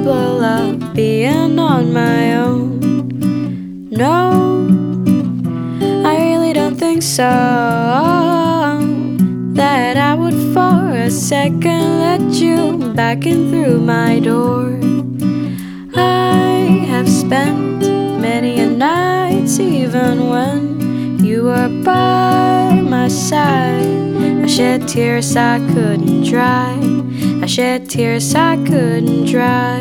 capable of being on my own. No, I really don't think so, that I would for a second let you back in through my door. I have spent many a nights, even when you were by my side. I shed tears I couldn't dry, I shed tears I couldn't dry.